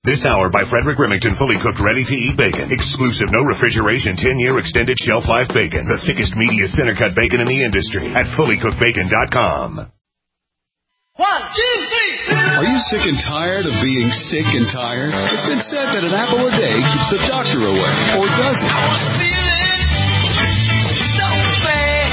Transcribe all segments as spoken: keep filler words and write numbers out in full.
This hour by Frederick Remington, fully cooked, ready-to-eat bacon. Exclusive, no refrigeration, ten-year extended shelf life bacon. The thickest, meatiest, center-cut bacon in the industry at fully cooked bacon dot com. One, two, three. Are you sick and tired of being sick and tired? It's been said that an apple a day keeps the doctor away. Or does it? I was feeling so bad.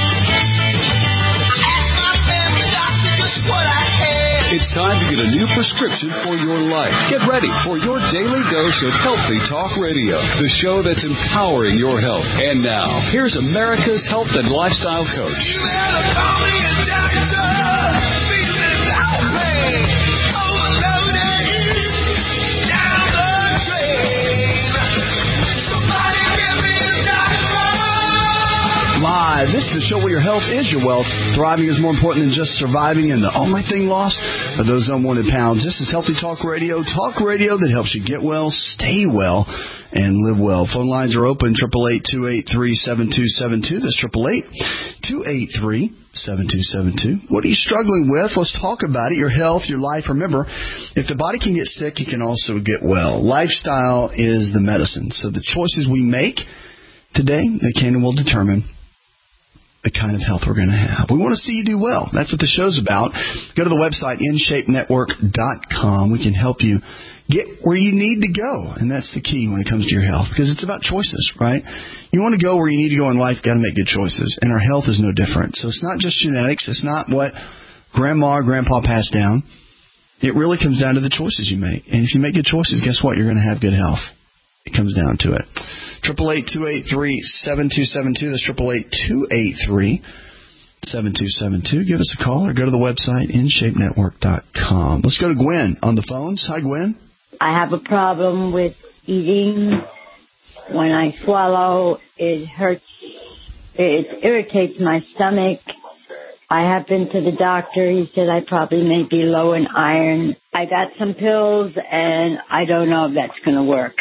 I asked my family doctor just what I had. It's time to get a new prescription for your life. Get ready for your daily dose of Healthy Talk Radio, the show that's empowering your health. And now, here's America's health and lifestyle coach. You better call me a doctor. Feeling out pain. Overloaded. Down the drain. Somebody give me a doctor. Live. This is the show where your health is your wealth. Thriving is more important than just surviving, and the only thing lost are those unwanted pounds. This is Healthy Talk Radio. Talk radio that helps you get well, stay well, and live well. Phone lines are open, eight eight eight, two eight three, seven two seven two. That's eight eight eight, two eight three, seven two seven two. What are you struggling with? Let's talk about it. Your health, your life. Remember, if the body can get sick, it can also get well. Lifestyle is the medicine. So the choices we make today, they can and will determine the kind of health we're going to have. We want to see you do well. That's what the show's about. Go to the website, in shape network dot com. We can help you get where you need to go. And that's the key when it comes to your health, because it's about choices, right? You want to go where you need to go in life, got to make good choices. And our health is no different. So it's not just genetics. It's not what grandma or grandpa passed down. It really comes down to the choices you make. And if you make good choices, guess what? You're going to have good health. It comes down to it. eight eight eight, two eight three, seven two seven two. That's eight eight eight, two eight three, seven two seven two. Give us a call or go to the website, in shape network dot com. Let's go to Gwen on the phones. Hi, Gwen. I have a problem with eating. When I swallow, it hurts. It irritates my stomach. I have been to the doctor. He said I probably may be low in iron. I got some pills, and I don't know if that's going to work.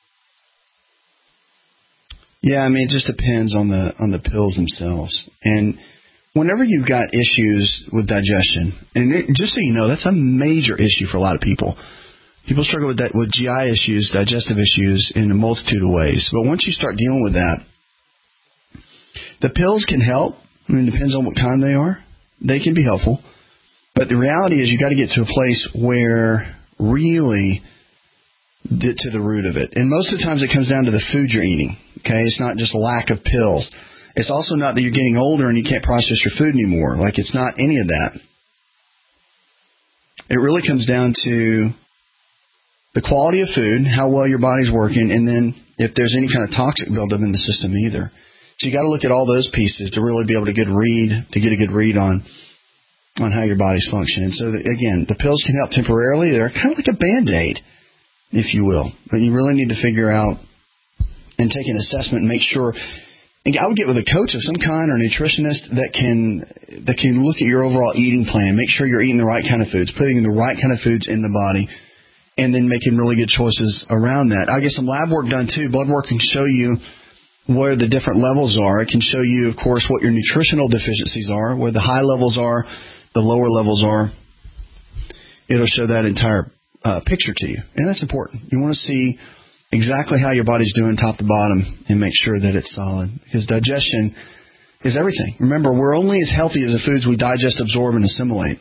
Yeah, I mean, it just depends on the on the pills themselves. And whenever you've got issues with digestion, and it, just so you know, that's a major issue for a lot of people. People struggle with that, with G I issues, digestive issues in a multitude of ways. But once you start dealing with that, the pills can help. I mean, it depends on what kind they are. They can be helpful. But the reality is you got to get to a place where really get to the root of it. And most of the times it comes down to the food you're eating. Okay, it's not just lack of pills. It's also not that you're getting older and you can't process your food anymore. Like, it's not any of that. It really comes down to the quality of food, how well your body's working, and then if there's any kind of toxic buildup in the system either. So you got to look at all those pieces to really be able to get read, to get a good read on on how your body's functioning. So the, again, the pills can help temporarily. They're kind of like a Band-Aid, if you will. But you really need to figure out and take an assessment and make sure. And I would get with a coach of some kind or a nutritionist that can that can look at your overall eating plan, make sure you're eating the right kind of foods, putting the right kind of foods in the body, and then making really good choices around that. I get some lab work done too. Blood work can show you where the different levels are. It can show you, of course, what your nutritional deficiencies are, where the high levels are, the lower levels are. It'll show that entire uh, picture to you, and that's important. You want to see exactly how your body's doing top to bottom and make sure that it's solid, because digestion is everything. Remember, we're only as healthy as the foods we digest, absorb, and assimilate.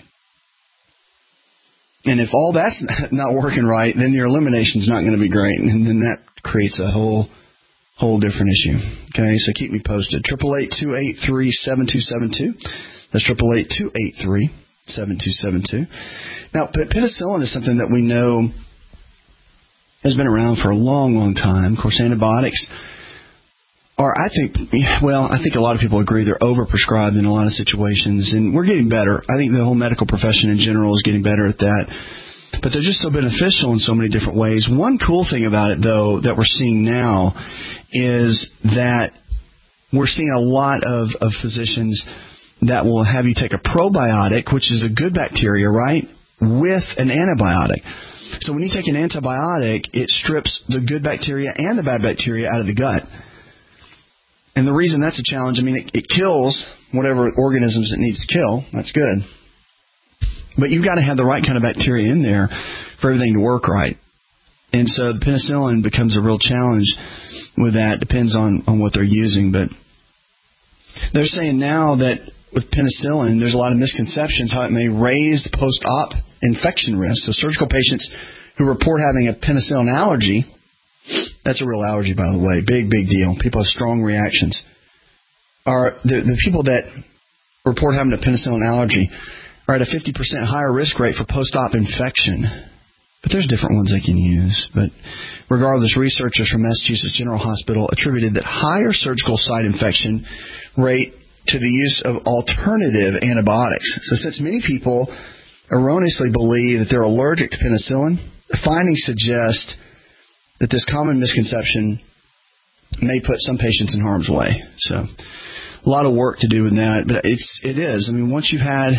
And if all that's not working right, then your elimination's not going to be great, and then that creates a whole whole different issue. Okay, so keep me posted. eight eight eight, two eight three, seven two seven two. That's eight eight eight, two eight three, seven two seven two. Now, penicillin is something that we know has been around for a long, long time. Of course, antibiotics are, I think, well, I think a lot of people agree they're overprescribed in a lot of situations, and we're getting better. I think the whole medical profession in general is getting better at that. But they're just so beneficial in so many different ways. One cool thing about it, though, that we're seeing now is that we're seeing a lot of, of physicians that will have you take a probiotic, which is a good bacteria, right, with an antibiotic. So when you take an antibiotic, it strips the good bacteria and the bad bacteria out of the gut. And the reason that's a challenge, I mean, it, it kills whatever organisms it needs to kill. That's good. But you've got to have the right kind of bacteria in there for everything to work right. And so the penicillin becomes a real challenge with that. Depends on, on what they're using. But they're saying now that with penicillin, there's a lot of misconceptions how it may raise the post-op infection risk. So surgical patients who report having a penicillin allergy, that's a real allergy, by the way, big, big deal. People have strong reactions. Are the, the people that report having a penicillin allergy are at a fifty percent higher risk rate for post-op infection. But there's different ones they can use. But regardless, researchers from Massachusetts General Hospital attributed that higher surgical site infection rate to the use of alternative antibiotics. So since many people erroneously believe that they're allergic to penicillin, the findings suggest that this common misconception may put some patients in harm's way. So a lot of work to do with that, but it's it is. I mean, once you've had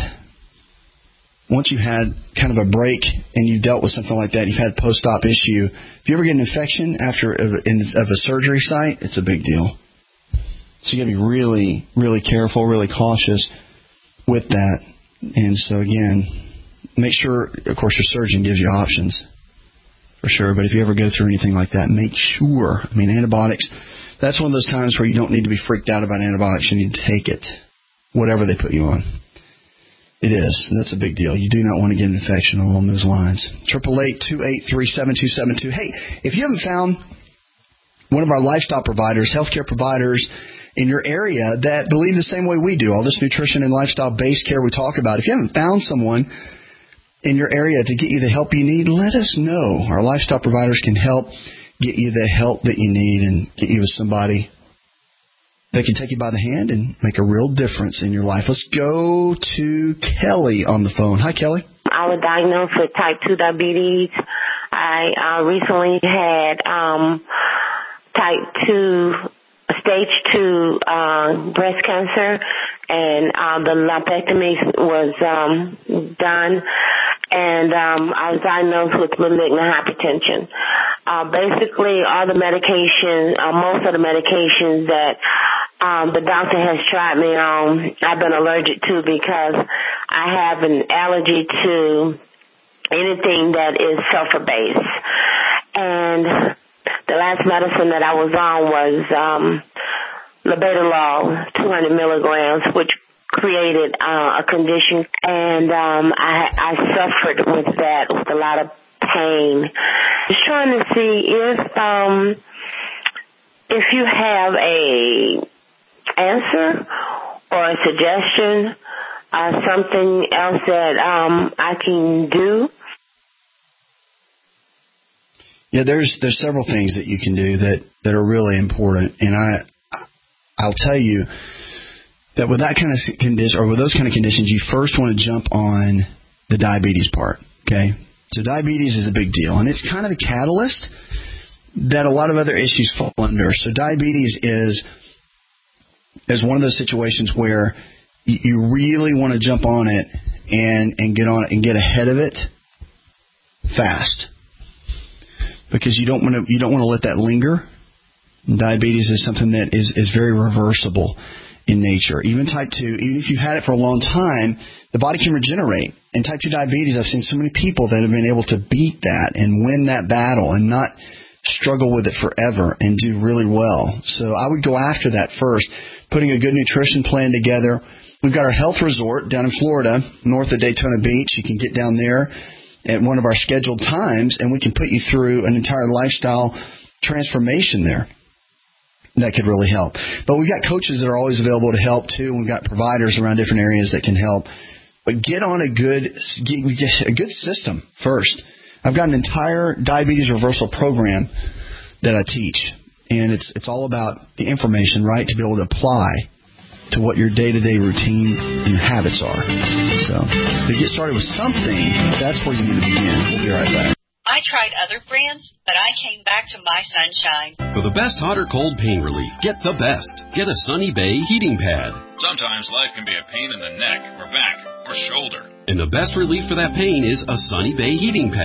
once you've had kind of a break and you've dealt with something like that, you've had post-op issue. If you ever get an infection after of, of a surgery site, it's a big deal. So you got to be really, really careful, really cautious with that. And so again, make sure, of course, your surgeon gives you options for sure. But if you ever go through anything like that, make sure. I mean, antibiotics. That's one of those times where you don't need to be freaked out about antibiotics. You need to take it, whatever they put you on. It is. That's a big deal. You do not want to get an infection along those lines. eight eight eight, two eight three, seven two seven two. Hey, if you haven't found one of our lifestyle providers, healthcare providers in your area that believe the same way we do, all this nutrition and lifestyle-based care we talk about, if you haven't found someone in your area to get you the help you need, let us know. Our lifestyle providers can help get you the help that you need and get you with somebody that can take you by the hand and make a real difference in your life. Let's go to Kelly on the phone. Hi, Kelly. I was diagnosed with type two diabetes. I uh, recently had um, type two, stage two uh, breast cancer, and uh, the lumpectomy was um, done, and um, I was diagnosed with malignant hypertension. Uh, basically, all the medication, uh, most of the medications that um, the doctor has tried me on, I've been allergic to because I have an allergy to anything that is sulfur-based. And the last medicine that I was on was um, labetalol, two hundred milligrams, which created uh, a condition, and um, I, I suffered with that, with a lot of pain. Just trying to see if um, if you have a answer or a suggestion, uh, something else that um, I can do. Yeah, there's there's several things that you can do that, that are really important, and I I'll tell you that with that kind of condition, or with those kind of conditions, you first want to jump on the diabetes part. Okay, so diabetes is a big deal, and it's kind of the catalyst that a lot of other issues fall under. So diabetes is is one of those situations where you, you really want to jump on it and and get on it and get ahead of it fast, because you don't want to you don't want to let that linger. Diabetes is something that is, is very reversible in nature. Even type two, even if you've had it for a long time, the body can regenerate. And type two diabetes, I've seen so many people that have been able to beat that and win that battle and not struggle with it forever and do really well. So I would go after that first, putting a good nutrition plan together. We've got our health resort down in Florida, north of Daytona Beach. You can get down there at one of our scheduled times, and we can put you through an entire lifestyle transformation there. That could really help. But we've got coaches that are always available to help, too. We've got providers around different areas that can help. But get on a good a good system first. I've got an entire diabetes reversal program that I teach. And it's it's all about the information, right, to be able to apply to what your day-to-day routine and your habits are. So to get started with something, that's where you need to begin. We'll be right back. I tried other brands, but I came back to My Sunshine. For the best hot or cold pain relief, get the best. Get a Sunny Bay heating pad. Sometimes life can be a pain in the neck or back or shoulder. And the best relief for that pain is a Sunny Bay heating pad.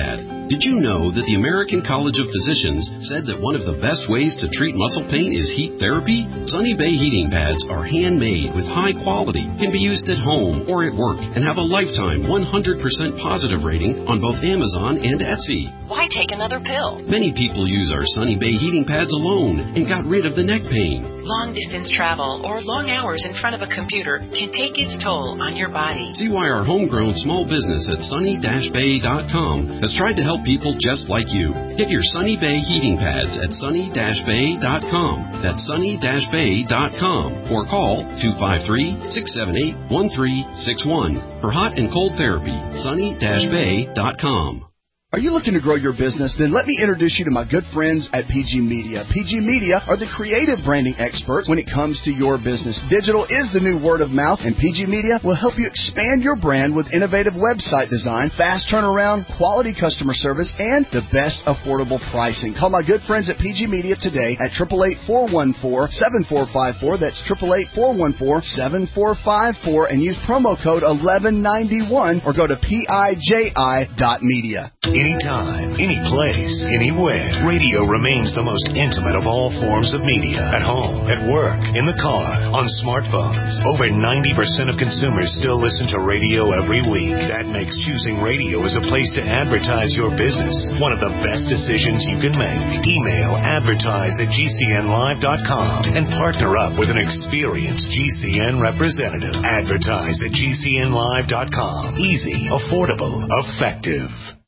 Did you know that the American College of Physicians said that one of the best ways to treat muscle pain is heat therapy? Sunny Bay heating pads are handmade with high quality, can be used at home or at work, and have a lifetime one hundred percent positive rating on both Amazon and Etsy. Why take another pill? Many people use our Sunny Bay heating pads alone and got rid of the neck pain. Long-distance travel or long hours in front of a computer can take its toll on your body. See why our homegrown small business at sunny dash bay dot com has tried to help people just like you. Get your Sunny Bay heating pads at sunny dash bay dot com. That's sunny dash bay dot com. Or call two five three, six seven eight, one three six one. For hot and cold therapy, sunny dash bay dot com. Are you looking to grow your business? Then let me introduce you to my good friends at P G Media. P G Media are the creative branding experts when it comes to your business. Digital is the new word of mouth, and P G Media will help you expand your brand with innovative website design, fast turnaround, quality customer service, and the best affordable pricing. Call my good friends at P G Media today at eight eight eight, four one four, seven four five four. That's eight eight eight, four one four, seven four five four, and use promo code eleven ninety-one or go to piji dot media. Anytime, any place, anywhere, radio remains the most intimate of all forms of media. At home, at work, in the car, on smartphones. Over ninety percent of consumers still listen to radio every week. That makes choosing radio as a place to advertise your business one of the best decisions you can make. Email advertise at g c n live dot com and partner up with an experienced G C N representative. Advertise at g c n live dot com. Easy, affordable, effective.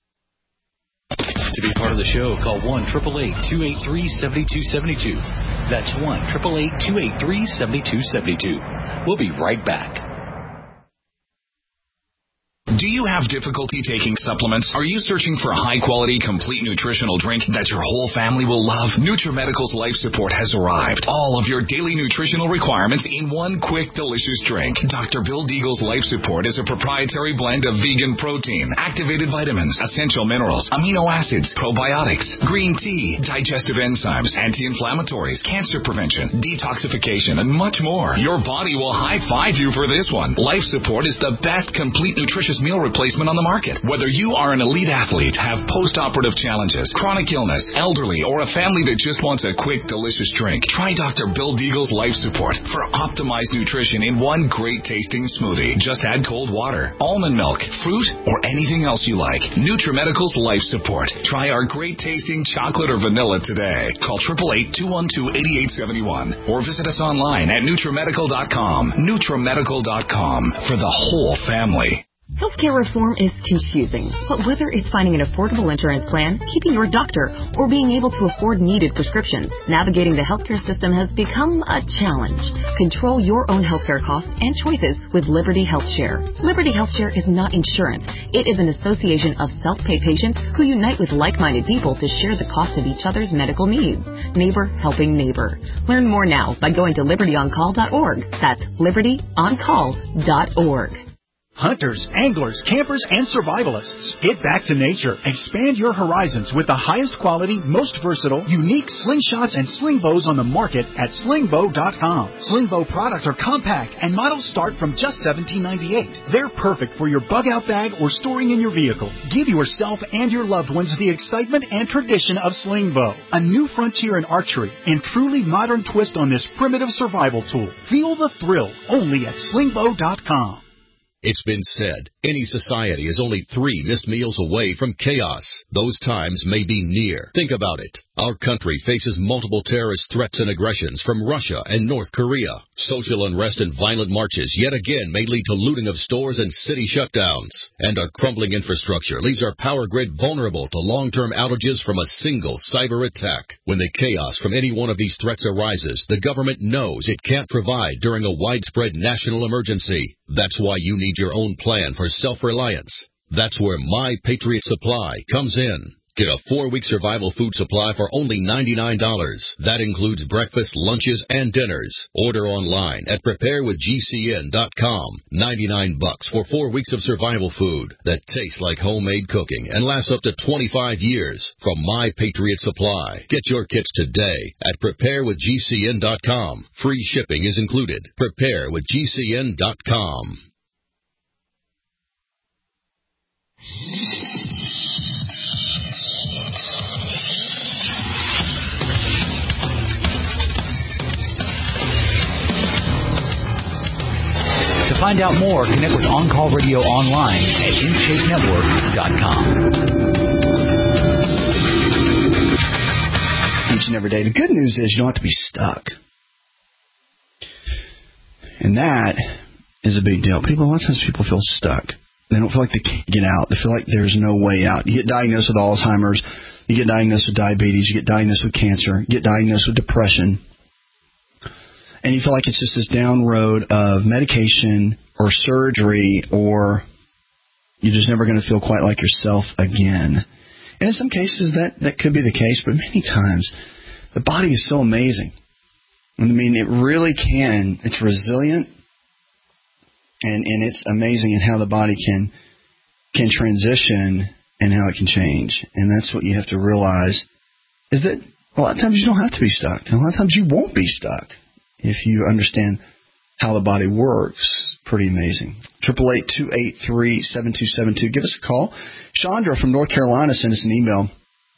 To be part of the show, call one eight eight eight, two eight three, seven two seven two. That's one eight eight eight, two eight three, seven two seven two. We'll be right back. Do you have difficulty taking supplements? Are you searching for a high-quality, complete nutritional drink that your whole family will love? NutriMedical's Life Support has arrived. All of your daily nutritional requirements in one quick, delicious drink. Doctor Bill Deagle's Life Support is a proprietary blend of vegan protein, activated vitamins, essential minerals, amino acids, probiotics, green tea, digestive enzymes, anti-inflammatories, cancer prevention, detoxification, and much more. Your body will high-five you for this one. Life Support is the best complete nutritious meal replacement on the market. Whether you are an elite athlete, have post-operative challenges, chronic illness, elderly, or a family that just wants a quick, delicious drink, try Doctor Bill Deagle's Life Support for optimized nutrition in one great-tasting smoothie. Just add cold water, almond milk, fruit, or anything else you like. NutriMedical's Life Support. Try our great-tasting chocolate or vanilla today. Call eight eight eight, two one two, eight eight seven one or visit us online at nutrimedical dot com. nutrimedical dot com for the whole family. Healthcare reform is confusing, but whether it's finding an affordable insurance plan, keeping your doctor, or being able to afford needed prescriptions, navigating the healthcare system has become a challenge. Control your own healthcare costs and choices with Liberty HealthShare. Liberty HealthShare is not insurance. It is an association of self-pay patients who unite with like-minded people to share the cost of each other's medical needs. Neighbor helping neighbor. Learn more now by going to liberty on call dot org. That's liberty on call dot org. Hunters, anglers, campers, and survivalists. Get back to nature. Expand your horizons with the highest quality, most versatile, unique slingshots and sling bows on the market at sling bow dot com. Sling bow products are compact and models start from just seventeen ninety-eight. They're perfect for your bug-out bag or storing in your vehicle. Give yourself and your loved ones the excitement and tradition of sling bow. A new frontier in archery and truly modern twist on this primitive survival tool. Feel the thrill only at sling bow dot com. It's been said, any society is only three missed meals away from chaos. Those times may be near. Think about it. Our country faces multiple terrorist threats and aggressions from Russia and North Korea. Social unrest and violent marches yet again may lead to looting of stores and city shutdowns. And our crumbling infrastructure leaves our power grid vulnerable to long-term outages from a single cyber attack. When the chaos from any one of these threats arises, the government knows it can't provide during a widespread national emergency. That's why you need your own plan for self-reliance. That's where My Patriot Supply comes in. Get a four-week survival food supply for only ninety-nine dollars. That includes breakfast, lunches, and dinners. Order online at prepare with G C N dot com. ninety-nine bucks for four weeks of survival food that tastes like homemade cooking and lasts up to twenty-five years from My Patriot Supply. Get your kits today at prepare with G C N dot com. Free shipping is included. prepare with G C N dot com. find out more, connect with On Call Radio online at in shape network dot com. Each and every day. The good news is you don't have to be stuck. And that is a big deal. People, a lot of times people feel stuck. They don't feel like they can't get out. They feel like there's no way out. You get diagnosed with Alzheimer's. You get diagnosed with diabetes. You get diagnosed with cancer. You get diagnosed with depression. And you feel like it's just this down road of medication or surgery, or you're just never going to feel quite like yourself again. And in some cases, that, that could be the case, but many times, the body is so amazing. I mean, it really can. It's resilient, and, and it's amazing in how the body can can transition and how it can change. And that's what you have to realize, is that a lot of times you don't have to be stuck. And a lot of times you won't be stuck if you understand how the body works. Pretty amazing. eight eight eight, two eight three, seven two seven two. Give us a call. Chandra from North Carolina sent us an email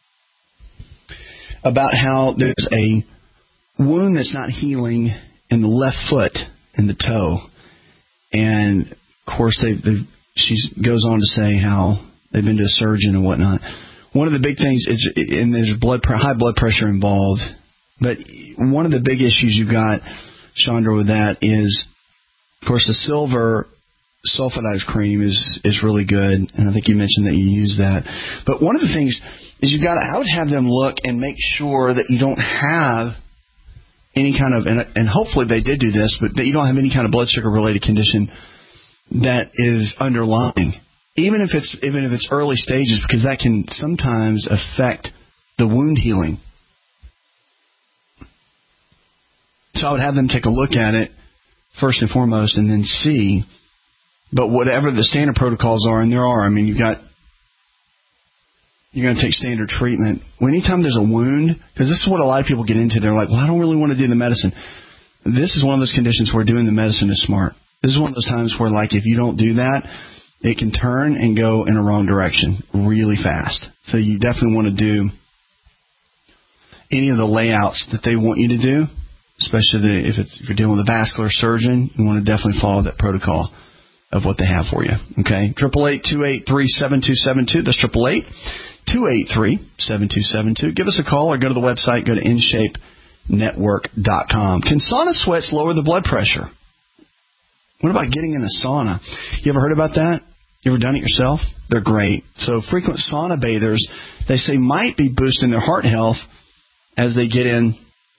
about how there's a wound that's not healing in the left foot, in the toe. And, of course, they, they, she goes on to say how they've been to a surgeon and whatnot. One of the big things is, and there's blood high blood pressure involved, but one of the big issues you've got, Chandra, with that is, of course, the silver sulfidized cream is, is really good, and I think you mentioned that you use that. But one of the things is you've got to, I would have them look and make sure that you don't have any kind of, and, and hopefully they did do this, but that you don't have any kind of blood sugar related condition that is underlying, even if it's even if it's early stages, because that can sometimes affect the wound healing. So I would have them take a look at it first and foremost, and then see. But whatever the standard protocols are, and there are, I mean, you've got. You're going to take standard treatment. Well, anytime there's a wound, because this is what a lot of people get into. They're like, well, I don't really want to do the medicine. This is one of those conditions where doing the medicine is smart. This is one of those times where, like, if you don't do that, it can turn and go in a wrong direction really fast. So you definitely want to do any of the layouts that they want you to do, especially the, if, it's, if you're dealing with a vascular surgeon. You want to definitely follow that protocol of what they have for you. Okay, eight eight eight, two eight three, seven two seven two. That's eight eight eight, two eight three, seven two seven two. Give us a call or go to the website. Go to in shape network dot com. Can sauna sweats lower the blood pressure? What about getting in a sauna? You ever heard about that? You ever done it yourself? They're great. So frequent sauna bathers, they say, might be boosting their heart health as they get in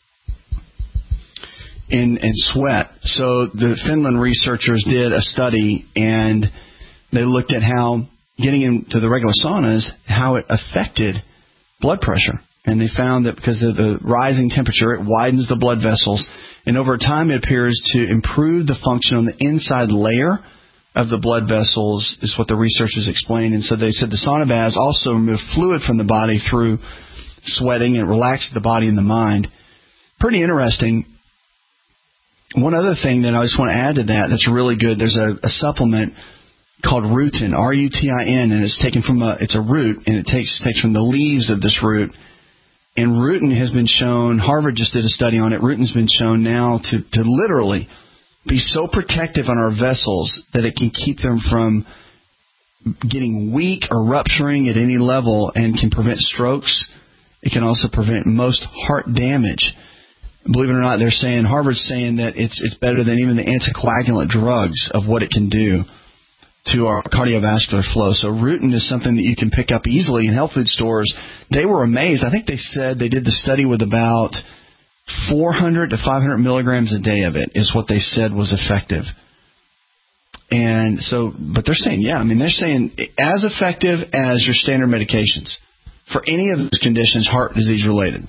in and sweat. So the Finland researchers did a study, and they looked at how getting into the regular saunas, how it affected blood pressure. And they found that because of the rising temperature, it widens the blood vessels, and over time it appears to improve the function on the inside layer of the blood vessels, is what the researchers explained. And so they said the sauna baths also remove fluid from the body through sweating, and relax the body and the mind. Pretty interesting. One other thing that I just want to add to that that's really good, there's a, a supplement called Rutin, R U T I N, and it's taken from a, it's a root, and it takes takes from the leaves of this root. And Rutin has been shown, Harvard just did a study on it, Rutin's been shown now to, to literally be so protective on our vessels that it can keep them from getting weak or rupturing at any level, and can prevent strokes. It can also prevent most heart damage. Believe it or not, they're saying, Harvard's saying that it's it's better than even the anticoagulant drugs of what it can do to our cardiovascular flow. So Rutin is something that you can pick up easily in health food stores. They were amazed. I think they said they did the study with about four hundred to five hundred milligrams a day of it is what they said was effective. And so, but they're saying, yeah, I mean, they're saying as effective as your standard medications for any of those conditions, heart disease related.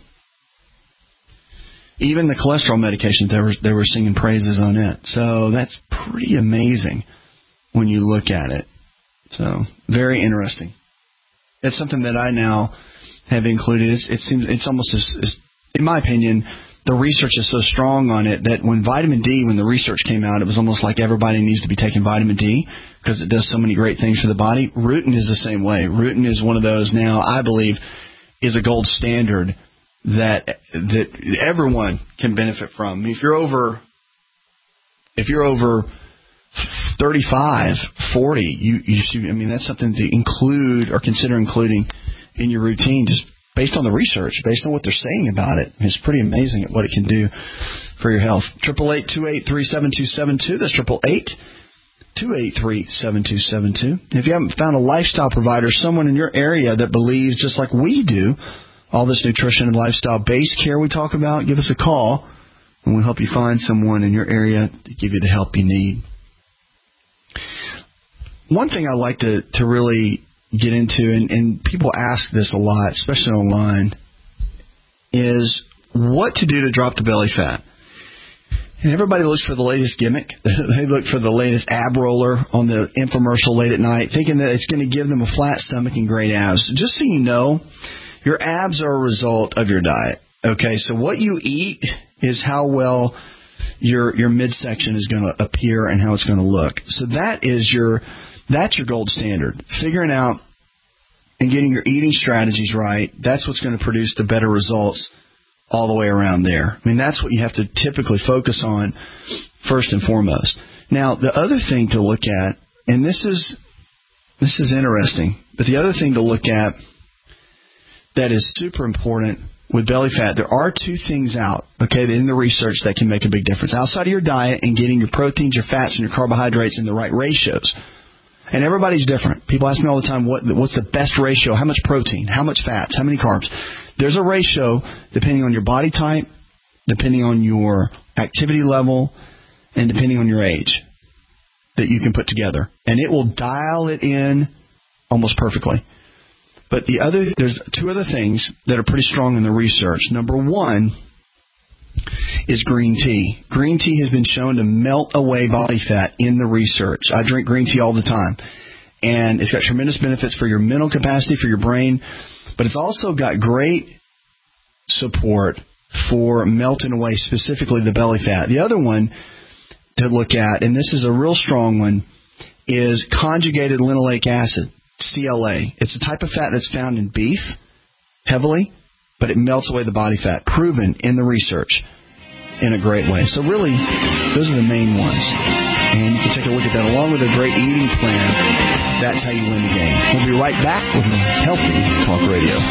Even the cholesterol medications, they were they were singing praises on it. So that's pretty amazing when you look at it. So very interesting. It's something that I now have included. It's, it seems it's almost as, as, in my opinion, the research is so strong on it that when vitamin D, when the research came out, it was almost like everybody needs to be taking vitamin D because it does so many great things for the body. Rutin is the same way. Rutin is one of those now, I believe, is a gold standard that that everyone can benefit from. I mean, if you're over, if you're over thirty-five, forty, you, you should, I mean, that's something to include or consider including in your routine just based on the research, based on what they're saying about it. It's pretty amazing at what it can do for your health. eight eight eight, two eight three, seven two seven two. That's eight eight eight, two eight three, seven two seven two. If you haven't found a lifestyle provider, someone in your area that believes, just like we do, all this nutrition and lifestyle-based care we talk about, give us a call, and we'll help you find someone in your area to give you the help you need. One thing I like to, to really get into, and, and people ask this a lot, especially online, is what to do to drop the belly fat. And everybody looks for the latest gimmick. They look for the latest ab roller on the infomercial late at night, thinking that it's going to give them a flat stomach and great abs. Just so you know, your abs are a result of your diet. Okay, so what you eat is how well your your midsection is going to appear and how it's going to look. So that is your that's your gold standard. Figuring out and getting your eating strategies right, that's what's going to produce the better results all the way around there. I mean, that's what you have to typically focus on first and foremost. Now, the other thing to look at, and this is this is interesting, but the other thing to look at that is super important with belly fat, there are two things out, okay, in the research that can make a big difference. Outside of your diet and getting your proteins, your fats, and your carbohydrates in the right ratios. And everybody's different. People ask me all the time, what, what's the best ratio? How much protein? How much fats? How many carbs? There's a ratio depending on your body type, depending on your activity level, and depending on your age that you can put together. And it will dial it in almost perfectly. But the other, there's two other things that are pretty strong in the research. Number one is green tea. Green tea has been shown to melt away body fat in the research. I drink green tea all the time. And it's got tremendous benefits for your mental capacity, for your brain. But it's also got great support for melting away specifically the belly fat. The other one to look at, and this is a real strong one, is conjugated linoleic acid. C L A. It's a type of fat that's found in beef heavily, but it melts away the body fat. Proven in the research in a great way. So really, those are the main ones. And you can take a look at that along with a great eating plan. That's how you win the game. We'll be right back with Healthy Talk Radio.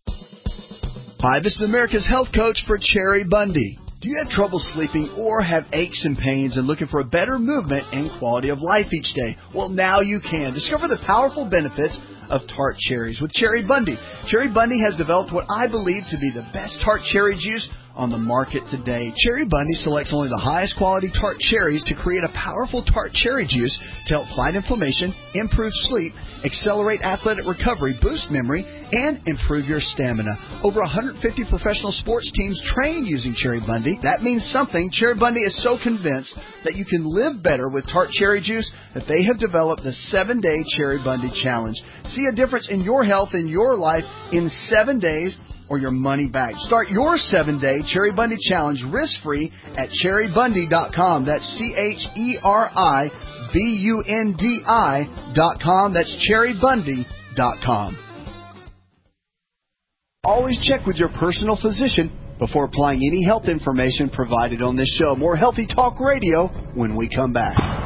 Hi, this is America's Health Coach for Cherry Bundy. Do you have trouble sleeping or have aches and pains and looking for a better movement and quality of life each day? Well, now you can. Discover the powerful benefits of tart cherries with Cherry Bundy. Cherry Bundy has developed what I believe to be the best tart cherry juice on the market today. Cherry Bundy selects only the highest quality tart cherries to create a powerful tart cherry juice to help fight inflammation, improve sleep, accelerate athletic recovery, boost memory, and improve your stamina. Over one hundred fifty professional sports teams train using Cherry Bundy. That means something. Cherry Bundy is so convinced that you can live better with tart cherry juice that they have developed the seven-day Cherry Bundy Challenge. See a difference in your health and your life in seven days or your money back. Start your seven-day Cherry Bundy Challenge risk-free at cherry bundy dot com. That's C H E R I B U N D I dot com. That's cherry bundy dot com. Always check with your personal physician before applying any health information provided on this show. More Healthy Talk Radio when we come back.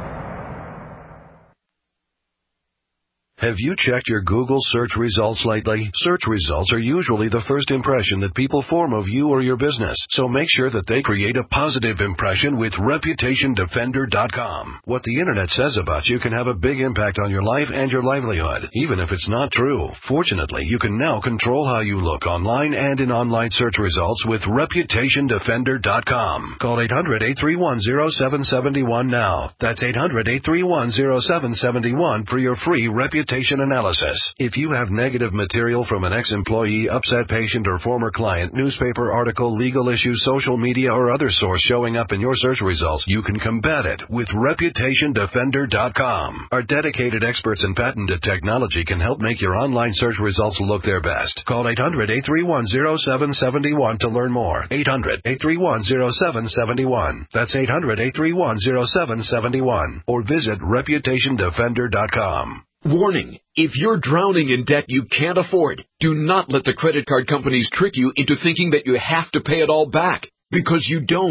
Have you checked your Google search results lately? Search results are usually the first impression that people form of you or your business, so make sure that they create a positive impression with reputation defender dot com. What the Internet says about you can have a big impact on your life and your livelihood, even if it's not true. Fortunately, you can now control how you look online and in online search results with reputation defender dot com. Call eight hundred, eight three one, zero seven seven one now. That's eight hundred, eight three one, zero seven seven one for your free reputation analysis. If you have negative material from an ex-employee, upset patient, or former client, newspaper article, legal issue, social media, or other source showing up in your search results, you can combat it with reputation defender dot com. Our dedicated experts in patented technology can help make your online search results look their best. Call eight hundred, eight three one, zero seven seven one to learn more. eight hundred, eight three one, zero seven seven one. That's eight hundred, eight three one, zero seven seven one. Or visit reputation defender dot com. Warning, if you're drowning in debt you can't afford, do not let the credit card companies trick you into thinking that you have to pay it all back, because you don't.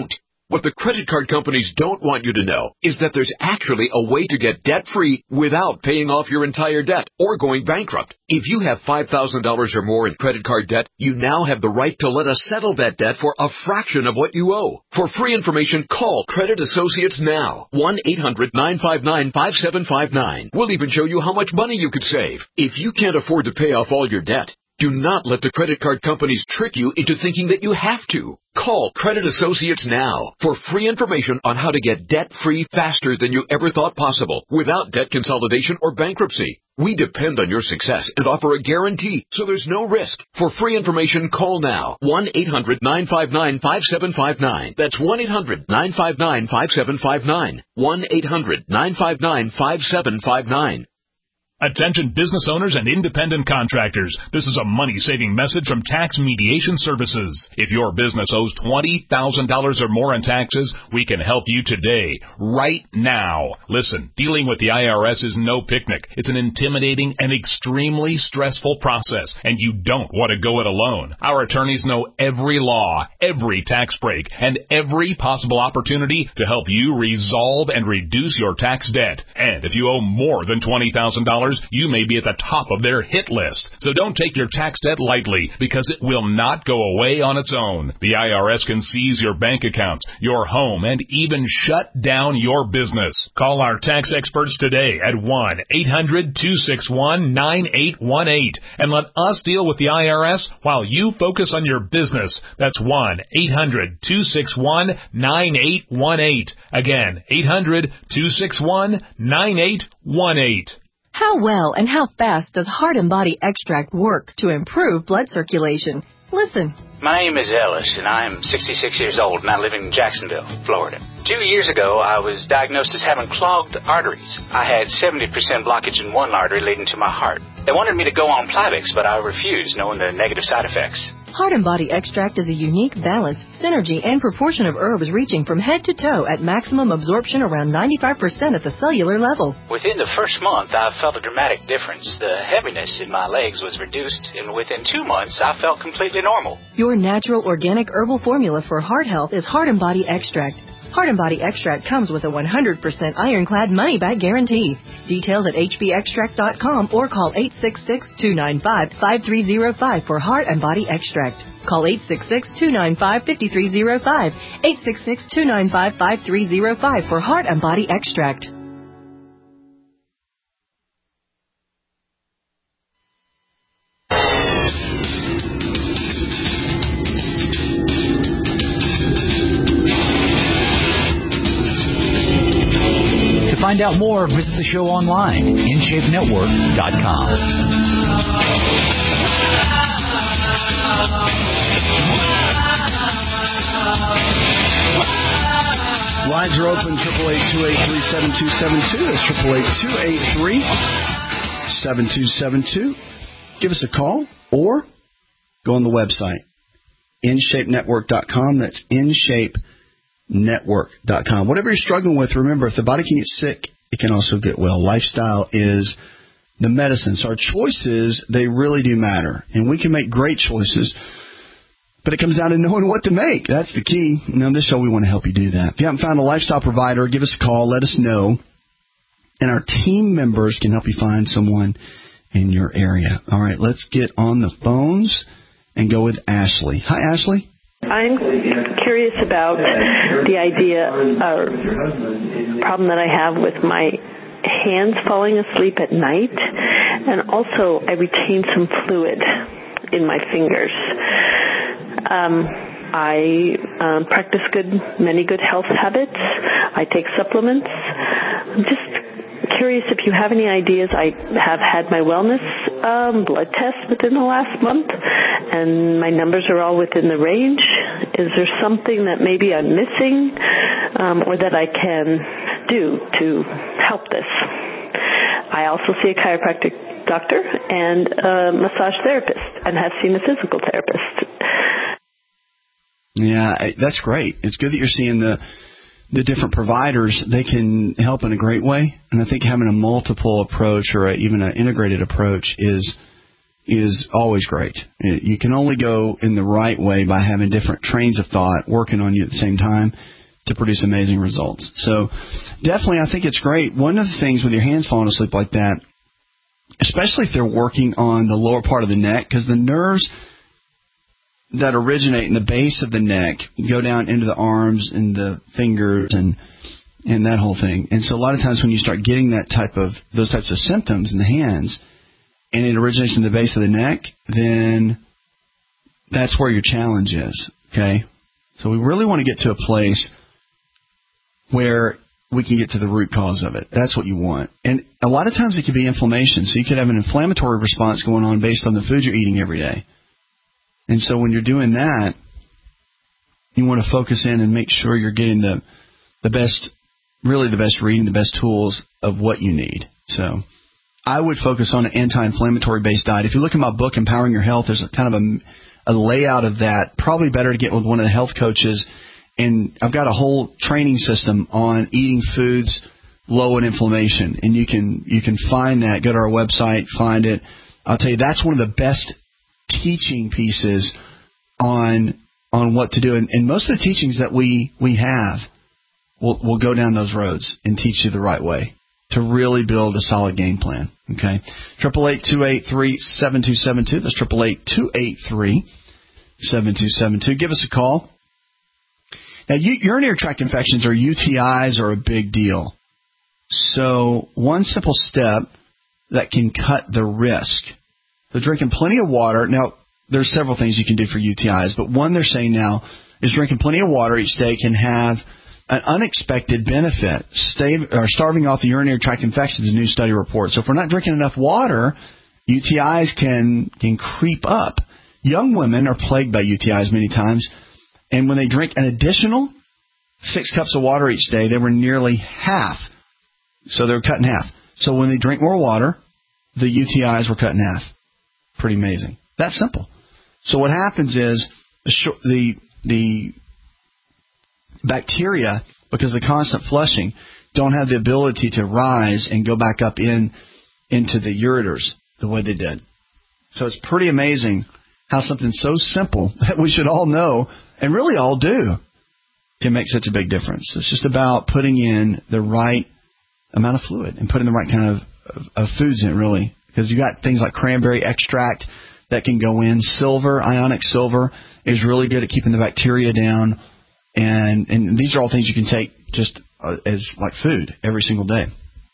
What the credit card companies don't want you to know is that there's actually a way to get debt-free without paying off your entire debt or going bankrupt. If you have five thousand dollars or more in credit card debt, you now have the right to let us settle that debt for a fraction of what you owe. For free information, call Credit Associates now. one eight hundred nine five nine five seven five nine. We'll even show you how much money you could save. If you can't afford to pay off all your debt, do not let the credit card companies trick you into thinking that you have to. Call Credit Associates now for free information on how to get debt-free faster than you ever thought possible without debt consolidation or bankruptcy. We depend on your success and offer a guarantee, so there's no risk. For free information, call now. one eight hundred nine five nine five seven five nine. That's one eight hundred nine five nine five seven five nine. one eight hundred nine five nine five seven five nine. Attention business owners and independent contractors. This is a money-saving message from Tax Mediation Services. If your business owes twenty thousand dollars or more in taxes, we can help you today, right now. Listen, dealing with the I R S is no picnic. It's an intimidating and extremely stressful process, and you don't want to go it alone. Our attorneys know every law, every tax break, and every possible opportunity to help you resolve and reduce your tax debt. And if you owe more than twenty thousand dollars, you may be at the top of their hit list. So don't take your tax debt lightly, because it will not go away on its own. The I R S can seize your bank accounts, your home, and even shut down your business. Call our tax experts today at one eight hundred two six one nine eight one eight and let us deal with the I R S while you focus on your business. That's one eight hundred two six one nine eight one eight. Again, eight hundred two six one nine eight one eight. How well and how fast does Heart and Body Extract work to improve blood circulation? Listen. My name is Ellis, and I am sixty-six years old, and I live in Jacksonville, Florida. Two years ago, I was diagnosed as having clogged arteries. I had seventy percent blockage in one artery leading to my heart. They wanted me to go on Plavix, but I refused, knowing the negative side effects. Heart and Body Extract is a unique balance, synergy, and proportion of herbs reaching from head to toe at maximum absorption around ninety-five percent at the cellular level. Within the first month, I felt a dramatic difference. The heaviness in my legs was reduced, and within two months, I felt completely normal. Your natural organic herbal formula for heart health is Heart and Body Extract. Heart and Body Extract comes with a one hundred percent ironclad money-back guarantee. Details at h b extract dot com or call eight six six, two nine five, five three zero five for Heart and Body Extract. Call eight six six, two nine five, five three zero five, eight six six, two nine five, five three zero five for Heart and Body Extract. To find out more, visit the show online, in shape network dot com. Lines are open, eight eight eight, two eight three, seven two seven two. That's eight eight eight, two eight three, seven two seven two. Give us a call or go on the website, in shape network dot com. That's in shape network dot com. Whatever you're struggling with, remember, if the body can get sick, it can also get well. Lifestyle is the medicine. So our choices, they really do matter. And we can make great choices, but it comes down to knowing what to make. That's the key. Now, on this show, we want to help you do that. If you haven't found a lifestyle provider, give us a call. Let us know. And our team members can help you find someone in your area. All right, let's get on the phones and go with Ashley. Hi, Ashley. I'm curious about the idea or problem that I have with my hands falling asleep at night, and also I retain some fluid in my fingers. Um, I um, practice good, many good health habits. I take supplements. I'm just curious if you have any ideas. I have had my wellness um, blood test within the last month, and my numbers are all within the range. Is there something that maybe I'm missing um, or that I can do to help this? I also see a chiropractic doctor and a massage therapist, and have seen a physical therapist. Yeah, that's great. It's good that you're seeing the the different providers. They can help in a great way, and I think having a multiple approach or a, even an integrated approach is is always great. You can only go in the right way by having different trains of thought working on you at the same time. to produce amazing results. So definitely, I think it's great. One of the things with your hands falling asleep like that, especially if they're working on the lower part of the neck, because the nerves that originate in the base of the neck go down into the arms and the fingers and and that whole thing. And so a lot of times when you start getting that type of those types of symptoms in the hands, and it originates in the base of the neck, then that's where your challenge is. Okay, so we really want to get to a place where we can get to the root cause of it. That's what you want. And a lot of times it could be inflammation. So you could have an inflammatory response going on based on the food you're eating every day. And so when you're doing that, you want to focus in and make sure you're getting the the best, really the best reading, the best tools of what you need. So I would focus on an anti-inflammatory based diet. If you look at my book, Empowering Your Health, there's a kind of a, a layout of that. Probably better to get with one of the health coaches. And I've got a whole training system on eating foods low in inflammation. And you can you can find that. Go to our website, find it. I'll tell you, that's one of the best teaching pieces on on what to do. And, and most of the teachings that we, we have will will go down those roads and teach you the right way to really build a solid game plan. Okay? triple eight, two eight three, seven two seven two. That's triple eight, two eight three, seven two seven two. Give us a call. Now, urinary tract infections or U T Is are a big deal. So one simple step that can cut the risk. So drinking plenty of water. Now, there's several things you can do for U T Is, but one they're saying now is drinking plenty of water each day can have an unexpected benefit. Stay, or starving off the urinary tract infections, a new study reports. So if we're not drinking enough water, U T Is can, can creep up. Young women are plagued by U T Is many times. And when they drink an additional six cups of water each day, they were nearly half. So they were cut in half. So when they drink more water, the U T Is were cut in half. Pretty amazing. That's simple. So what happens is the the bacteria, because of the constant flushing, don't have the ability to rise and go back up in into the ureters the way they did. So it's pretty amazing how something so simple that we should all know and really all do can make such a big difference. It's just about putting in the right amount of fluid and putting the right kind of, of, of foods in it, really. Because you got things like cranberry extract that can go in. Silver, ionic silver, is really good at keeping the bacteria down. And, and these are all things you can take just uh, as like food every single day.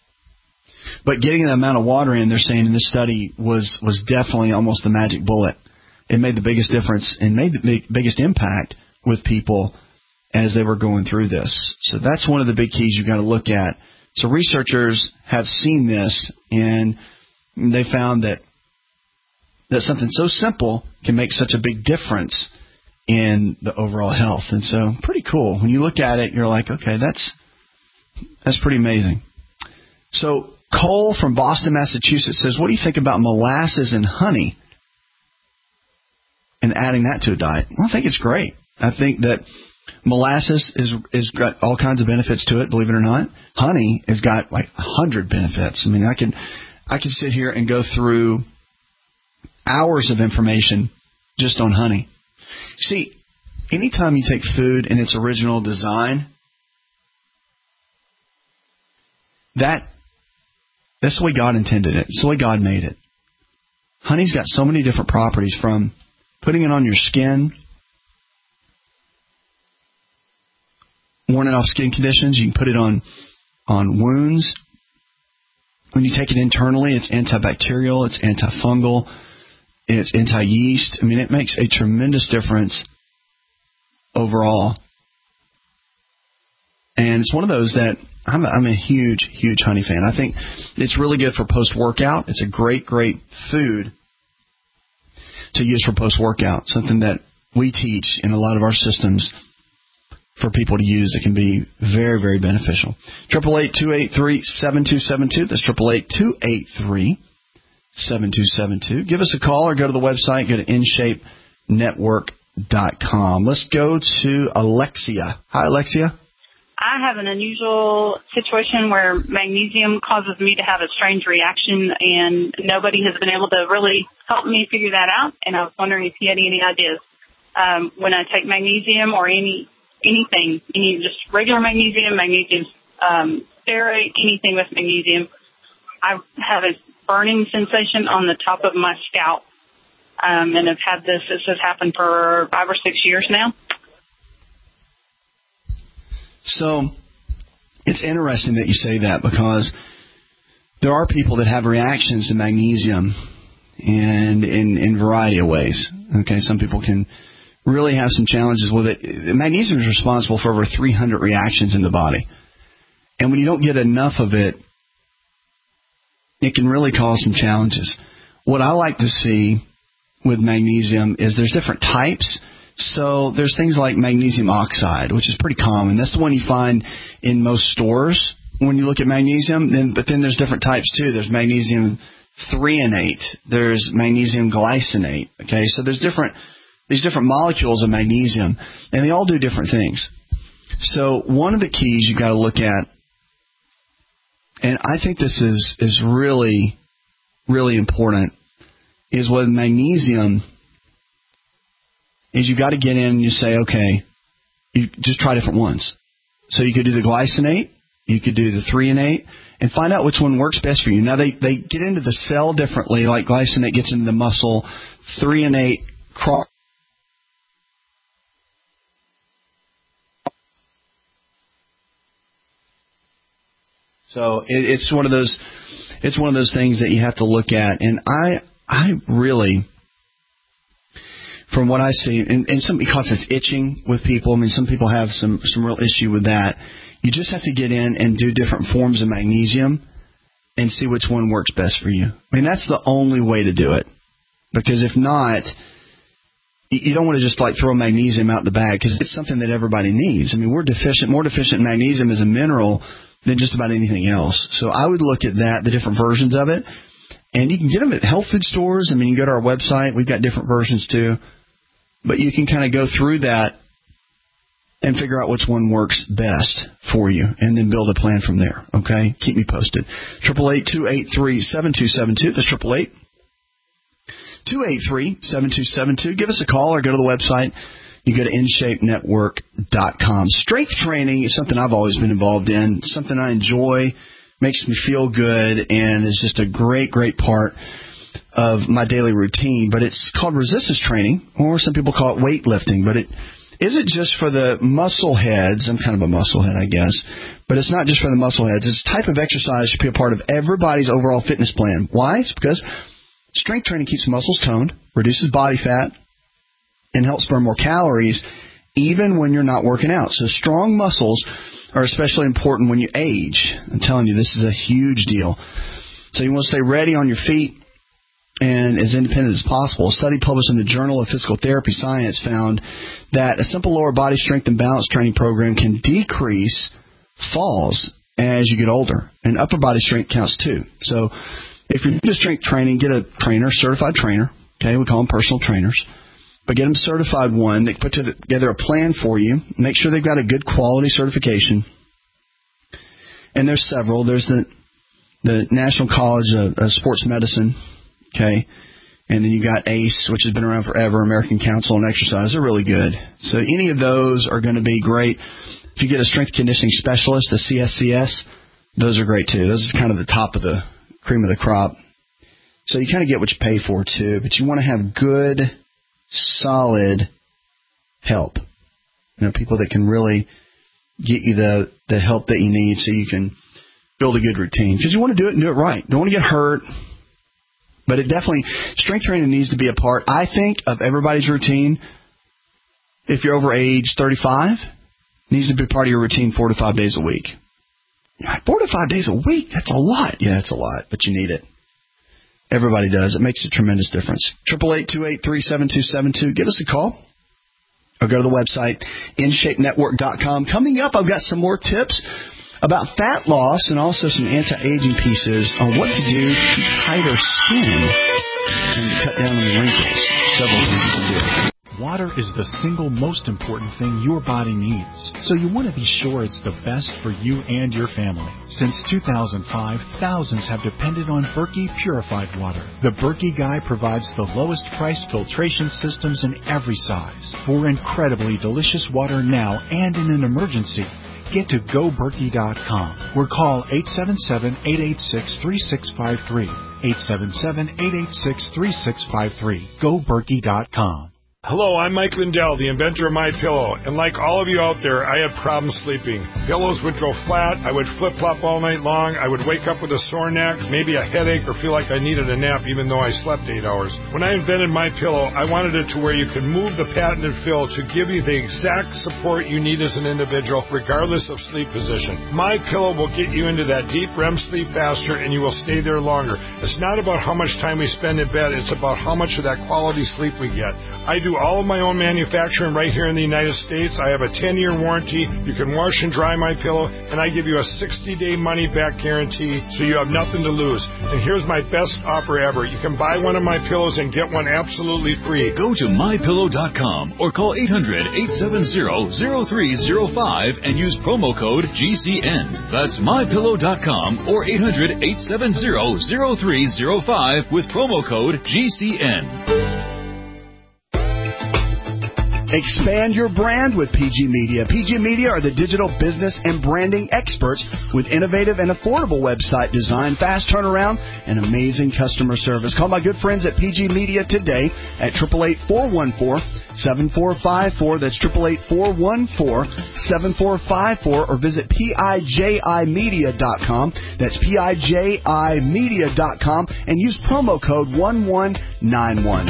But getting the amount of water in, they're saying in this study, was, was definitely almost the magic bullet. It made the biggest difference and made the big, biggest impact with people as they were going through this. So that's one of the big keys you've got to look at. So researchers have seen this, and they found that that something so simple can make such a big difference in the overall health. And so pretty cool. When you look at it, you're like, okay, that's that's pretty amazing. So Cole from Boston, Massachusetts says, what do you think about molasses and honey and adding that to a diet? Well, I think it's great. I think that molasses is is got all kinds of benefits to it, believe it or not. Honey has got like a hundred benefits. I mean, I can I can sit here and go through hours of information just on honey. See, anytime you take food in its original design, that that's the way God intended it. It's the way God made it. Honey's got so many different properties, from putting it on your skin, warning off skin conditions. You can put it on on wounds. When you take it internally, it's antibacterial, it's antifungal, it's anti-yeast. I mean, it makes a tremendous difference overall. And it's one of those that I'm a, I'm a huge, huge honey fan. I think it's really good for post-workout. It's a great, great food to use for post-workout, something that we teach in a lot of our systems for people to use. It can be very, very beneficial. triple eight, two eight three, seven two seven two. That's triple eight, two eight three, seven two seven two. Give us a call or go to the website. Go to in shape network dot com. Let's go to Alexia. Hi, Alexia. I have an unusual situation where magnesium causes me to have a strange reaction, and nobody has been able to really help me figure that out. And I was wondering if you had any ideas. Um, when I take magnesium or any anything, any just regular magnesium, magnesium um, stearate, anything with magnesium, I have a burning sensation on the top of my scalp. Um, and I've had this, this has happened for five or six years now. So it's interesting that you say that, because there are people that have reactions to magnesium, and in, in a variety of ways. Okay, some people can really have some challenges with it. Magnesium is responsible for over three hundred reactions in the body. And when you don't get enough of it, it can really cause some challenges. What I like to see with magnesium is there's different types. So there's things like magnesium oxide, which is pretty common. That's the one you find in most stores when you look at magnesium. Then, but then there's different types too. There's magnesium threonate. There's magnesium glycinate. Okay, so there's different these different molecules of magnesium, and they all do different things. So one of the keys you've got to look at, and I think this is is really, really important, is with magnesium, is you've got to get in and you say, okay, you just try different ones. So you could do the glycinate, you could do the threonate, and find out which one works best for you. Now, they, they get into the cell differently, like glycinate gets into the muscle, threonate, cross. So it, it's one of those, it's one of those things that you have to look at. And I, I really, from what I see, and, and some because it's itching with people. I mean, some people have some some real issue with that. You just have to get in and do different forms of magnesium and see which one works best for you. I mean, that's the only way to do it. Because if not, you don't want to just like throw magnesium out the bag, because it's something that everybody needs. I mean, we're deficient, more deficient in magnesium as a mineral than just about anything else. So I would look at that, the different versions of it. And you can get them at health food stores. I mean, you can go to our website. We've got different versions too. But you can kind of go through that and figure out which one works best for you, and then build a plan from there, okay? Keep me posted. eight eight eight, two eight three, seven two seven two. That's eight eight eight, two eight three, seven two seven two. Give us a call or go to the website. You go to in shape network dot com. Strength training is something I've always been involved in, something I enjoy, makes me feel good, and is just a great, great part of my daily routine. But it's called resistance training, or some people call it weightlifting, but it isn't just for the muscle heads. I'm kind of a muscle head, I guess. But it's not just for the muscle heads. It's a type of exercise should be a part of everybody's overall fitness plan. Why? It's because strength training keeps muscles toned, reduces body fat, and helps burn more calories even when you're not working out. So strong muscles are especially important when you age. I'm telling you, this is a huge deal. So you want to stay ready on your feet and as independent as possible. A study published in the Journal of Physical Therapy Science found that a simple lower body strength and balance training program can decrease falls as you get older. And upper body strength counts too. So if you're doing strength training, get a trainer, certified trainer. Okay, we call them personal trainers. But get them certified one. They put together a plan for you. Make sure they've got a good quality certification. And there's several. There's the the National College of, of Sports Medicine. Okay, and then you got A C E, which has been around forever, American Council on Exercise. They're really good. So any of those are going to be great. If you get a strength conditioning specialist, a C S C S, those are great too. Those are kind of the top of the cream of the crop. So you kind of get what you pay for too, but you want to have good, solid help. You know, people that can really get you the, the help that you need so you can build a good routine. Because you want to do it and do it right. Don't want to get hurt. But it definitely, strength training needs to be a part, I think, of everybody's routine. If you're over age thirty-five, it needs to be part of your routine four to five days a week. Four to five days a week? That's a lot. Yeah, it's a lot, but you need it. Everybody does. It makes a tremendous difference. eight eight eight, two eight three, seven two seven two. Give us a call or go to the website, in shape network dot com. Coming up, I've got some more tips about fat loss and also some anti-aging pieces on what to do to keep tighter skin and to cut down on the wrinkles. Several things you can do. water is the single most important thing your body needs, so you want to be sure it's the best for you and your family. Since two thousand five, thousands have depended on Berkey purified water. The Berkey Guy provides the lowest priced filtration systems in every size for incredibly delicious water now and in an emergency. Get to go berkey dot com or call eight seven seven, eight eight six, three six five three. eight seven seven, eight eight six, three six five three. go berkey dot com. Hello, I'm Mike Lindell, the inventor of MyPillow, and like all of you out there, I had problems sleeping. Pillows would go flat, I would flip-flop all night long, I would wake up with a sore neck, maybe a headache, or feel like I needed a nap even though I slept eight hours. When I invented MyPillow, I wanted it to where you could move the patented fill to give you the exact support you need as an individual, regardless of sleep position. MyPillow will get you into that deep R E M sleep faster, and you will stay there longer. It's not about how much time we spend in bed, it's about how much of that quality sleep we get. I do all of my own manufacturing right here in the United States. I have a ten-year warranty. You can wash and dry my pillow, and I give you a sixty-day money-back guarantee, so you have nothing to lose. And here's my best offer ever. You can buy one of my pillows and get one absolutely free. Go to my pillow dot com or call eight hundred, eight seven zero, zero three zero five and use promo code G C N. That's my pillow dot com or eight hundred, eight seven zero, zero three zero five with promo code G C N. Expand your brand with P G Media. P G Media are the digital business and branding experts with innovative and affordable website design, fast turnaround, and amazing customer service. Call my good friends at P G Media today at eight eight eight, four one four, seven four five four. That's eight eight eight, four one four, seven four five four, or visit P I J I media dot com. That's P I J I media dot com and use promo code one one nine one.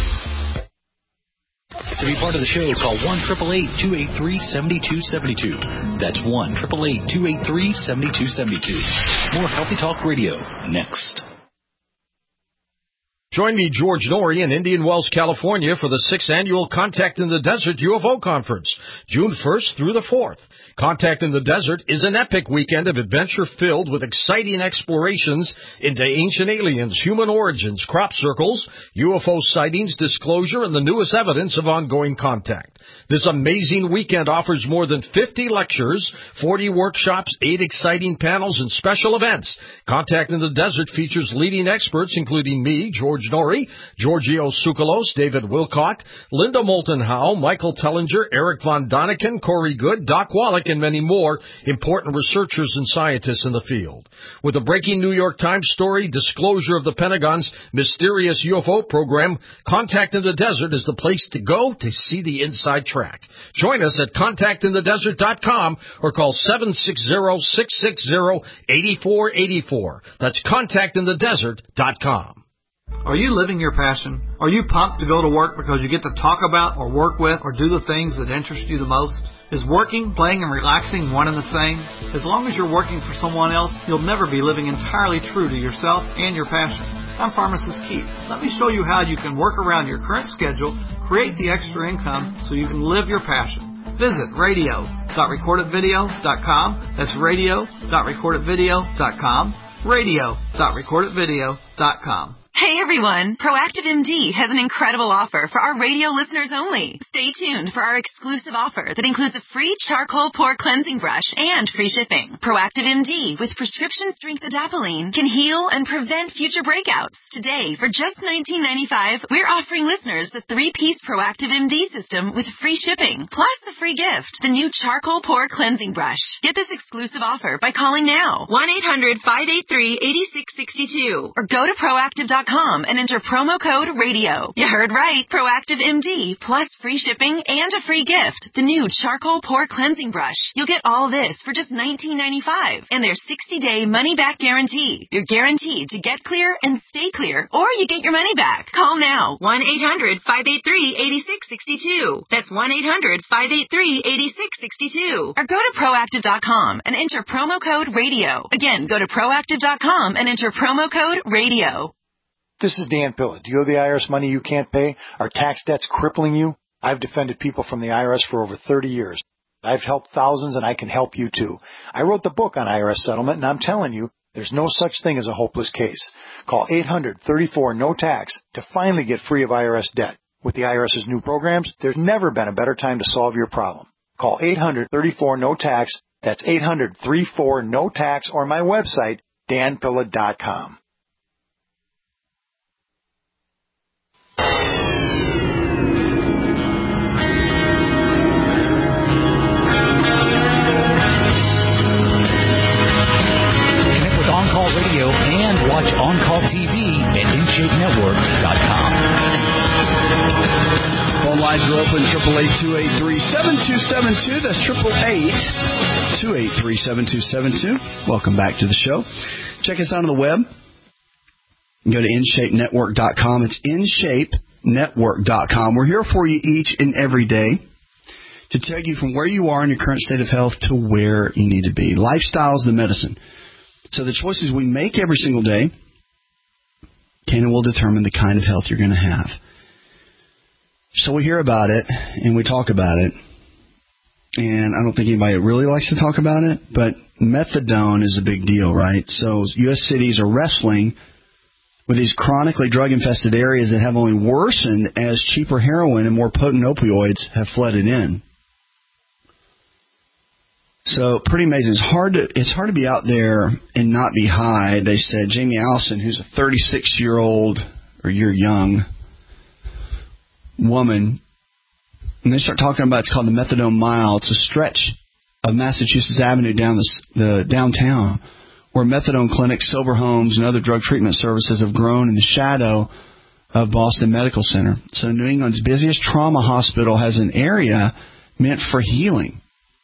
To be part of the show, call one eight eight eight, two eight three, seven two seven two. That's one eight eight eight, two eight three, seven two seven two. More Healthy Talk Radio next. Join me, George Norrie, in Indian Wells, California for the sixth annual Contact in the Desert U F O Conference, June first through the fourth. Contact in the Desert is an epic weekend of adventure filled with exciting explorations into ancient aliens, human origins, crop circles, U F O sightings, disclosure, and the newest evidence of ongoing contact. This amazing weekend offers more than fifty lectures, forty workshops, eight exciting panels, and special events. Contact in the Desert features leading experts including me, George Norrie, Giorgio Tsoukalos, David Wilcock, Linda Moulton Howe, Michael Tellinger, Eric Von Daniken, Corey Good, Doc Wallach, and many more important researchers and scientists in the field. With a breaking New York Times story, disclosure of the Pentagon's mysterious U F O program, Contact in the Desert is the place to go to see the inside track. Join us at contact in the desert dot com or call seven six zero, six six zero, eight four eight four. That's contact in the desert dot com. Are you living your passion? Are you pumped to go to work because you get to talk about or work with or do the things that interest you the most? Is working, playing, and relaxing one and the same? As long as you're working for someone else, you'll never be living entirely true to yourself and your passion. I'm Pharmacist Keith. Let me show you how you can work around your current schedule, create the extra income so you can live your passion. Visit radio dot record it video dot com. That's radio dot record it video dot com. radio dot record it video dot com. Hey everyone, Proactive M D has an incredible offer for our radio listeners only. Stay tuned for our exclusive offer that includes a free charcoal pore cleansing brush and free shipping. Proactive M D with prescription strength adapalene can heal and prevent future breakouts. Today, for just nineteen ninety-five dollars, we're offering listeners the three-piece Proactive M D system with free shipping, plus a free gift, the new charcoal pore cleansing brush. Get this exclusive offer by calling now, one eight hundred, five eight three, eight six six two, or go to proactive dot com and enter promo code radio. You heard right. Proactive M D plus free shipping and a free gift. The new charcoal pore cleansing brush. You'll get all this for just nineteen ninety-five dollars and their sixty-day money-back guarantee. You're guaranteed to get clear and stay clear, or you get your money back. Call now. one eight hundred, five eight three, eight six six two. That's one eight hundred, five eight three, eight six six two. Or go to proactive dot com and enter promo code radio. Again, go to proactive dot com and enter promo code radio. This is Dan Pilla. Do you owe the I R S money you can't pay? Are tax debts crippling you? I've defended people from the I R S for over thirty years. I've helped thousands, and I can help you too. I wrote the book on I R S settlement, and I'm telling you, there's no such thing as a hopeless case. Call eight hundred, thirty-four, no tax to finally get free of I R S debt. With the IRS's new programs, there's never been a better time to solve your problem. Call eight hundred, thirty-four, no tax. That's eight hundred, thirty-four, no tax, or my website, dan pilla dot com. Connect with On Call Radio and watch On Call T V at in shape network dot com. Phone lines are open, triple eight, two eight three, seven two seven two. That's triple eight, two eight three, seven two seven two. Welcome back to the show. Check us out on the web. You can go to in shape network dot com. It's in shape network dot com. We're here for you each and every day to take you from where you are in your current state of health to where you need to be. Lifestyle is the medicine. So the choices we make every single day can and will determine the kind of health you're going to have. So we hear about it, and we talk about it, and I don't think anybody really likes to talk about it, but methadone is a big deal, right? So U S cities are wrestling with these chronically drug-infested areas that have only worsened as cheaper heroin and more potent opioids have flooded in. So pretty amazing. It's hard to it's hard to be out there and not be high. They said Jamie Allison, who's a thirty-six-year-old, or you're young, woman, and they start talking about, it's called the Methadone Mile. It's a stretch of Massachusetts Avenue down the, the downtown, where methadone clinics, sober homes, and other drug treatment services have grown in the shadow of Boston Medical Center. So New England's busiest trauma hospital has an area meant for healing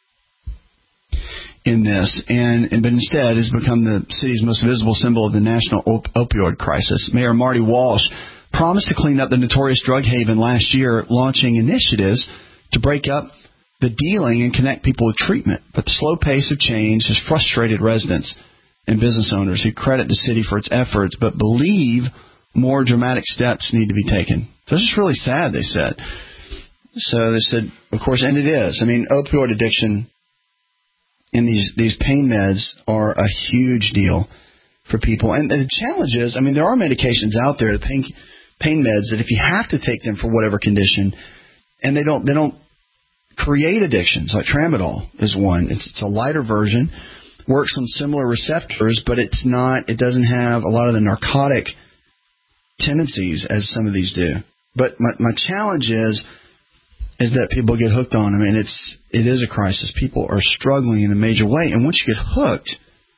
in this, and, and but instead has become the city's most visible symbol of the national op- opioid crisis. Mayor Marty Walsh promised to clean up the notorious drug haven last year, launching initiatives to break up the dealing and connect people with treatment. But the slow pace of change has frustrated residents and business owners who credit the city for its efforts, but believe more dramatic steps need to be taken. So it's just really sad, they said. So they said, of course, and it is. I mean, opioid addiction and these, these pain meds are a huge deal for people. And the challenge is, I mean, there are medications out there, the pain pain meds, that if you have to take them for whatever condition, and they don't they don't create addictions, like Tramadol is one. It's, it's a lighter version, works on similar receptors, but it's not. It doesn't have a lot of the narcotic tendencies as some of these do. But my my challenge is is that people get hooked on them, and it's it is a crisis. People are struggling in a major way, and once you get hooked,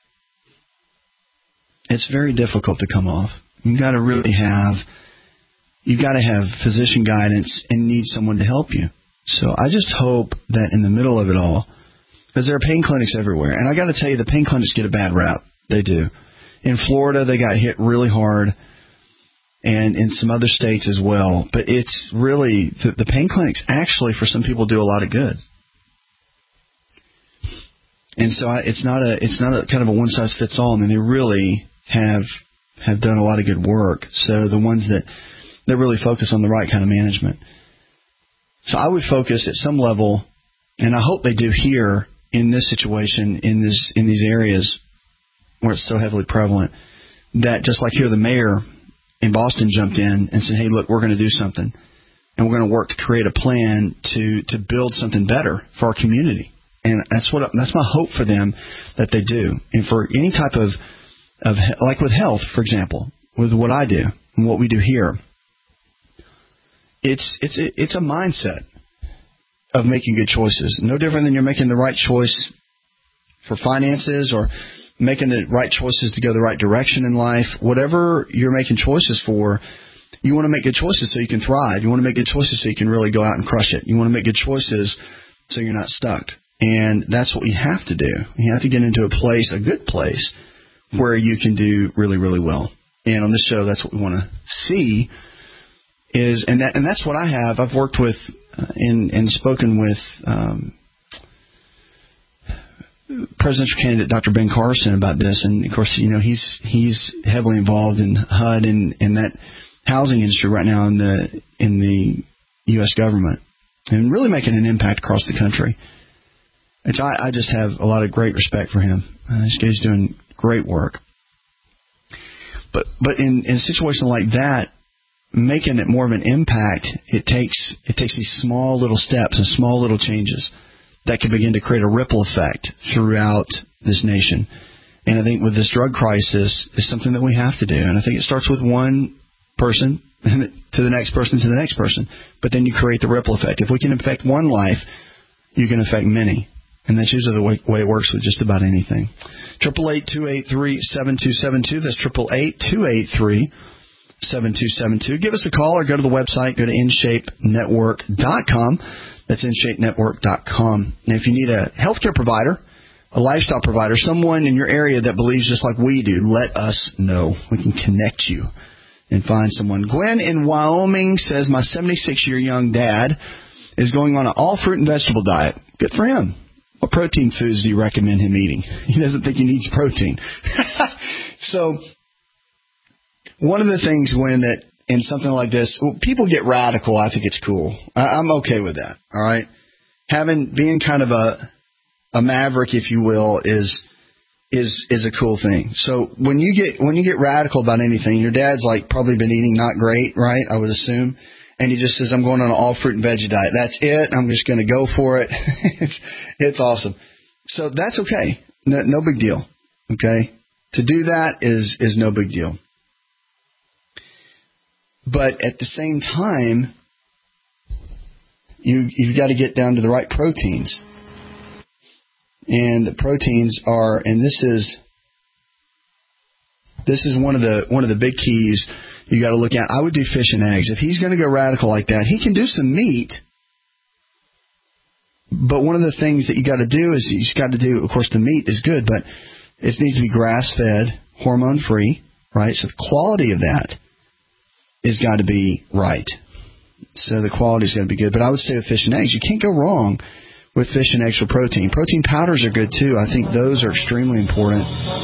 it's very difficult to come off. You've got to really have You've got to have physician guidance and need someone to help you. So I just hope that in the middle of it all, because there are pain clinics everywhere, and I got to tell you, the pain clinics get a bad rap. They do. In Florida, they got hit really hard, and in some other states as well. But it's really, the, the pain clinics actually, for some people, do a lot of good. And so I, it's not a it's not a kind of a one size fits all. I mean, they really have have done a lot of good work. So the ones that that really focus on the right kind of management. So I would focus at some level, and I hope they do here in this situation, in this in these areas where it's so heavily prevalent, that just like here, the mayor in Boston jumped in and said, hey, look, we're going to do something, and we're going to work to create a plan to to build something better for our community. And that's what that's my hope for them, that they do. And for any type of, of like with health, for example, with what I do and what we do here, it's it's it's a mindset of making good choices. No different than you're making the right choice for finances or making the right choices to go the right direction in life. Whatever you're making choices for, you want to make good choices so you can thrive. You want to make good choices so you can really go out and crush it. You want to make good choices so you're not stuck. And that's what we have to do. You have to get into a place, a good place, where you can do really, really well. And on this show, that's what we want to see. Is and that and that's what I have. I've worked with uh, and and spoken with um, presidential candidate Doctor Ben Carson about this. And of course, you know, he's he's heavily involved in H U D and in that housing industry right now in the in the U S government, and really making an impact across the country. Which I, I just have a lot of great respect for him. Uh, this guy's doing great work. But but in, in a situation like that, making it more of an impact, it takes it takes these small little steps and small little changes that can begin to create a ripple effect throughout this nation. And I think with this drug crisis, it's something that we have to do. And I think it starts with one person to the next person to the next person. But then you create the ripple effect. If we can affect one life, you can affect many. And that's usually the way, way it works with just about anything. triple eight, two eight three, seven two seven two. That's triple eight, two eight three, seven two seven two. Give us a call or go to the website. Go to in shape network dot com. That's in shape network dot com. And if you need a healthcare provider, a lifestyle provider, someone in your area that believes just like we do, let us know. We can connect you and find someone. Gwen in Wyoming says, my seventy-six-year young dad is going on an all-fruit and vegetable diet. Good for him. What protein foods do you recommend him eating? He doesn't think he needs protein. So one of the things, Gwen, that in something like this, well, people get radical. I think it's cool. I, I'm okay with that. All right, having being kind of a a maverick, if you will, is is is a cool thing. So when you get when you get radical about anything, your dad's like probably been eating not great, right? I would assume, and he just says, "I'm going on an all fruit and veggie diet. That's it. I'm just going to go for it." it's it's awesome. So that's okay. No, no big deal. Okay, to do that is is no big deal. But at the same time, you, you've got to get down to the right proteins. And the proteins are, and this is this is one of the one of the big keys you got to look at. I would do fish and eggs. If he's going to go radical like that, he can do some meat. But one of the things that you got to do is you just got to do, of course, the meat is good, but it needs to be grass-fed, hormone-free, right? So the quality of that is got to be right. So the quality's got to be good. But I would stay with fish and eggs. You can't go wrong with fish and eggs for protein. Protein powders are good too. I think those are extremely important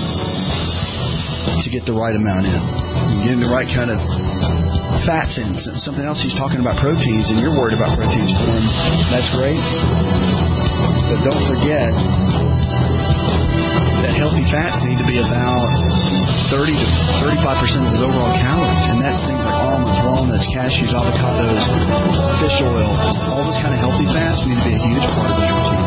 to get the right amount in. Getting the right kind of fats in. Something else he's talking about proteins, and you're worried about proteins, Glenn. That's great. But don't forget that healthy fats need to be about thirty to thirty-five percent of his overall calories, and that's things like almonds, walnuts, cashews, avocados, fish oil. All those kind of healthy fats need to be a huge part of his routine.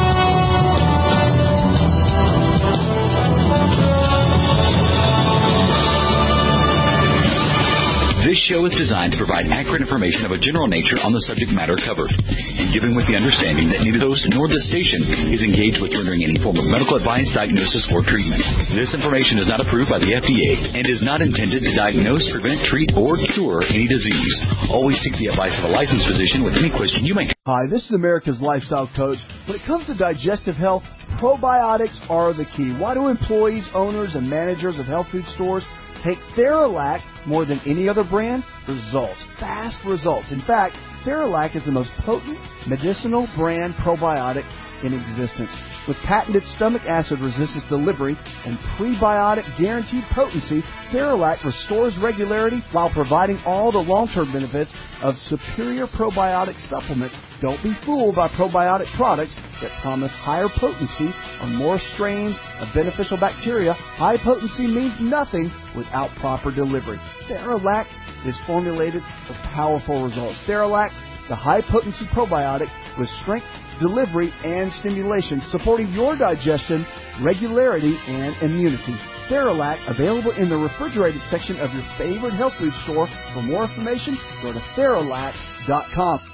This show is designed to provide accurate information of a general nature on the subject matter covered, and given with the understanding that neither host nor this station is engaged with rendering any form of medical advice, diagnosis, or treatment. This information is not approved by the F D A and is not intended to diagnose, prevent, treat, or cure any disease. Always seek the advice of a licensed physician with any question you may have. Hi, this is America's Lifestyle Coach. When it comes to digestive health, probiotics are the key. Why do employees, owners, and managers of health food stores take Theralac more than any other brand? Results. Fast results. In fact, Theralac is the most potent medicinal brand probiotic in existence. With patented stomach acid resistance delivery and prebiotic guaranteed potency, Theralac restores regularity while providing all the long-term benefits of superior probiotic supplements. Don't be fooled by probiotic products that promise higher potency on more strains of beneficial bacteria. High potency means nothing without proper delivery. Theralac is formulated for powerful results. Theralac, the high-potency probiotic with strength, delivery, and stimulation, supporting your digestion, regularity, and immunity. Theralac, available in the refrigerated section of your favorite health food store. For more information, go to Theralac dot com.